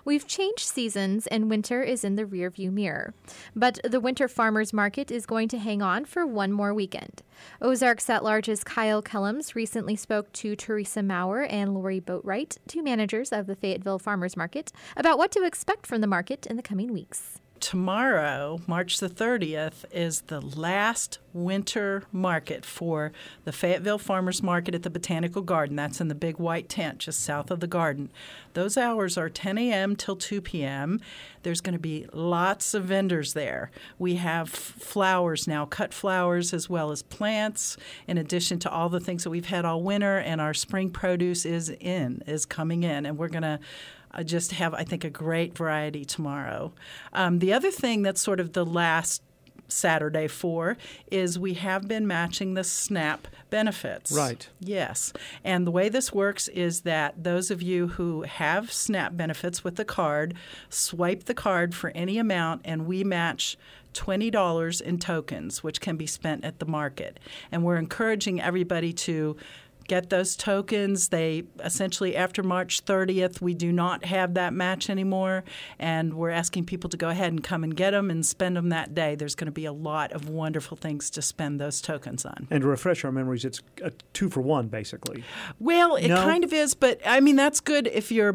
We've changed seasons and winter is in the rearview mirror. But the Winter Farmers Market is going to hang on for one more weekend. Ozarks at Large's Kyle Kellums recently spoke to Teresa Maurer and Lori Boatwright, two managers of the Fayetteville Farmers Market, about what to expect from the market in the coming weeks. Tomorrow, March the 30th, is the last winter market for the Fayetteville Farmers Market at the Botanical Garden. That's in the big white tent just south of the garden. Those hours are 10 a.m. till 2 p.m. There's going to be lots of vendors there. We have flowers now, cut flowers as well as plants, in addition to all the things that we've had all winter, and our spring produce is coming in, and we're going to just have, I think, a great variety tomorrow. The other thing that's sort of the last Saturday for is we have been matching the SNAP benefits. Right. Yes. And the way this works is that those of you who have SNAP benefits with the card, swipe the card for any amount, and we match $20 in tokens, which can be spent at the market. And we're encouraging everybody to get those tokens. They essentially, after March 30th, we do not have that match anymore, and we're asking people to go ahead and come and get them and spend them that day. There's going to be a lot of wonderful things to spend those tokens on. And to refresh our memories, it's a 2-for-1, basically. Well, it kind of is, but I mean that's good if you're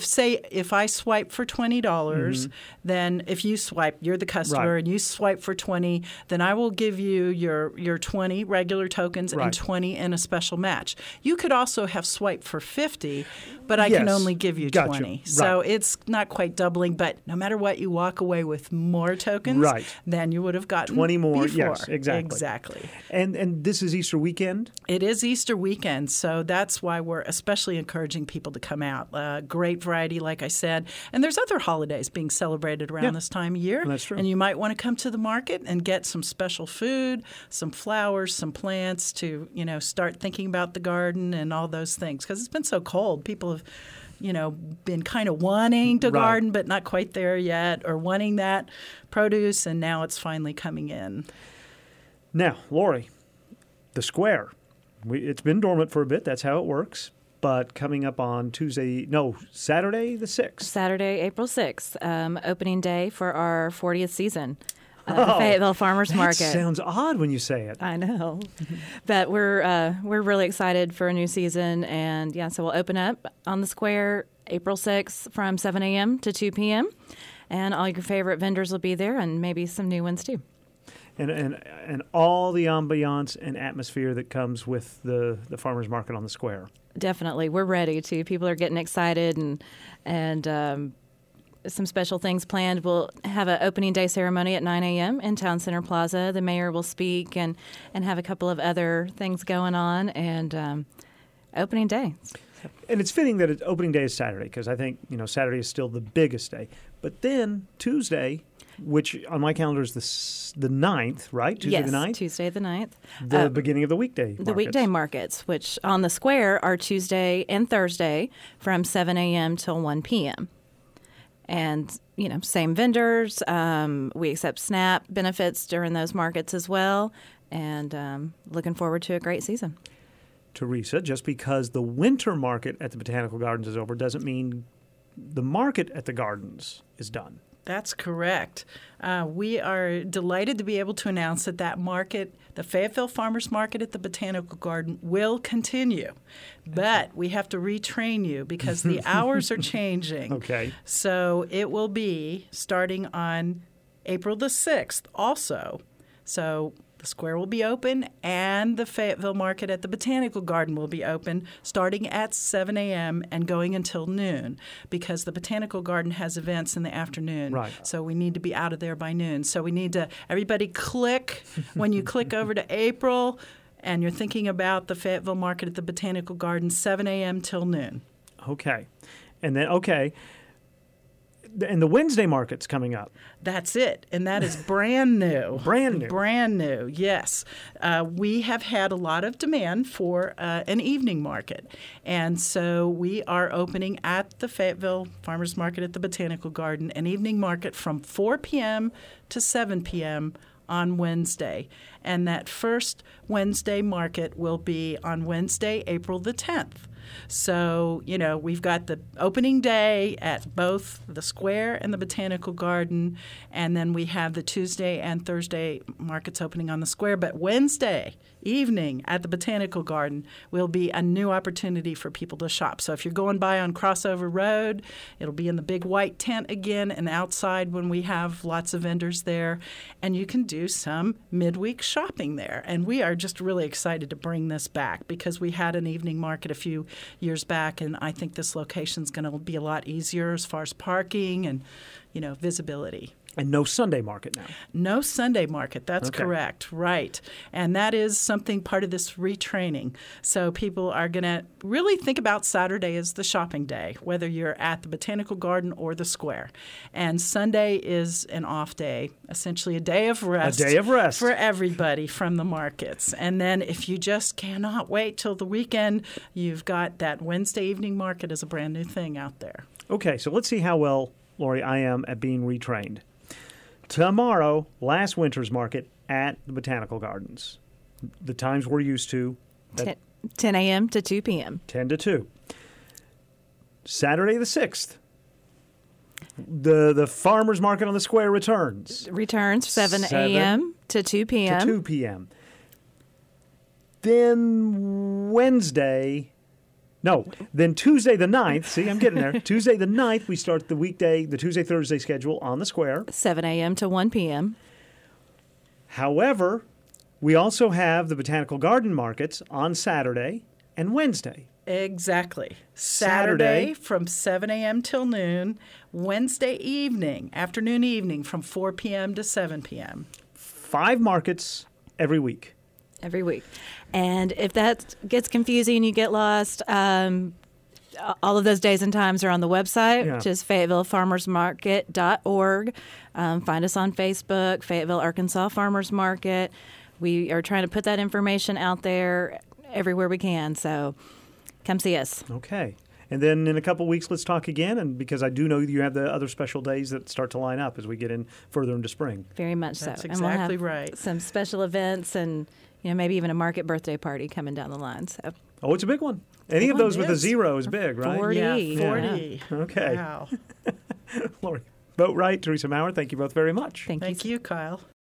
if I swipe for $20, then if you swipe, you're the customer, and you swipe for 20, then I will give you your 20 regular tokens and 20 in a special match. You could also have swiped for 50, but I can only give you 20. So it's not quite doubling, but no matter what, you walk away with more tokens than you would have gotten 20 more, before. yes, exactly. And this is Easter weekend? It is Easter weekend, so that's why we're especially encouraging people to come out. Great variety, like I said. And there's other holidays being celebrated around this time of year. That's true. And you might want to come to the market and get some special food, some flowers, some plants to, start thinking about the garden and all those things, because it's been so cold. People have, been kind of wanting to garden, but not quite there yet, or wanting that produce, and now it's finally coming in. Now, Lori, the square, it's been dormant for a bit. That's how it works. But coming up on Saturday the 6th. Saturday, April 6th, opening day for our 40th season. The Fayetteville Farmers Market. That sounds odd when you say it. I know, but we're really excited for a new season, and so we'll open up on the square April 6th from 7 a.m. to 2 p.m. and all your favorite vendors will be there, and maybe some new ones too. And all the ambiance and atmosphere that comes with the farmers market on the square. Definitely, we're ready to. People are getting excited, and some special things planned. We'll have an opening day ceremony at 9 a.m. in Town Center Plaza. The mayor will speak and have a couple of other things going on, and opening day. And it's fitting that opening day is Saturday, because I think Saturday is still the biggest day. But then Tuesday, which on my calendar is the 9th, right? Tuesday the 9th? Tuesday the 9th. The beginning of the weekday markets. The weekday markets, which on the square are Tuesday and Thursday from 7 a.m. till 1 p.m. And, same vendors. We accept SNAP benefits during those markets as well. And looking forward to a great season. Teresa, just because the winter market at the Botanical Gardens is over doesn't mean the market at the gardens is done. That's correct. We are delighted to be able to announce that market, the Fayetteville Farmers Market at the Botanical Garden, will continue. But we have to retrain you because the hours are changing. Okay. So it will be starting on April the 6th also. So the square will be open, and the Fayetteville Market at the Botanical Garden will be open starting at 7 a.m. and going until noon, because the Botanical Garden has events in the afternoon. Right. So we need to be out of there by noon. So we need to – everybody click. When you click over to April and you're thinking about the Fayetteville Market at the Botanical Garden, 7 a.m. till noon. Okay. And then, and the Wednesday market's coming up. That's it. And that is brand new. Brand new. Brand new, yes. We have had a lot of demand for an evening market. And so we are opening at the Fayetteville Farmers Market at the Botanical Garden an evening market from 4 p.m. to 7 p.m. on Wednesday. And that first Wednesday market will be on Wednesday, April the 10th. So, we've got the opening day at both the Square and the Botanical Garden, and then we have the Tuesday and Thursday markets opening on the Square. But Wednesday evening at the Botanical Garden will be a new opportunity for people to shop. So if you're going by on Crossover Road, it'll be in the big white tent again and outside when we have lots of vendors there. And you can do some midweek shopping there. And we are just really excited to bring this back because we had an evening market a few years back, and I think this location is going to be a lot easier as far as parking and, visibility. And no Sunday market now. No Sunday market. That's okay. Correct. Right. And that is something part of this retraining. So people are going to really think about Saturday as the shopping day, whether you're at the Botanical Garden or the Square. And Sunday is an off day, essentially a day of rest. A day of rest. For everybody from the markets. And then if you just cannot wait till the weekend, you've got that Wednesday evening market as a brand new thing out there. Okay, so let's see how well, Lori, I am at being retrained. Tomorrow, last winter's market at the Botanical Gardens. The times we're used to. 10 a.m. to 2 p.m. 10 to 2. Saturday the 6th. The farmers market on the Square returns. Returns 7 a.m. to 2 p.m. To 2 p.m. Then Tuesday the 9th, see, I'm getting there. Tuesday the 9th, we start the Tuesday-Thursday schedule on the Square. 7 a.m. to 1 p.m. However, we also have the Botanical Garden markets on Saturday and Wednesday. Exactly. Saturday from 7 a.m. till noon. Wednesday afternoon evening from 4 p.m. to 7 p.m. 5 markets every week. Every week. And if that gets confusing, you get lost, all of those days and times are on the website, which is FayettevilleFarmersMarket.org. Find us on Facebook, Fayetteville, Arkansas Farmers Market. We are trying to put that information out there everywhere we can, so come see us. Okay. And then in a couple weeks, let's talk again, and because I do know you have the other special days that start to line up as we get in further into spring. Very much That's so. exactly and we'll have right. some special events and maybe even a market birthday party coming down the line. So. Oh, it's a big one. Any of those with a zero is big, right? 40. Yeah, 40. Yeah. Okay. Wow. Lori Boatwright, Teresa Maurer, thank you both very much. Thank you. Thank you, Kyle.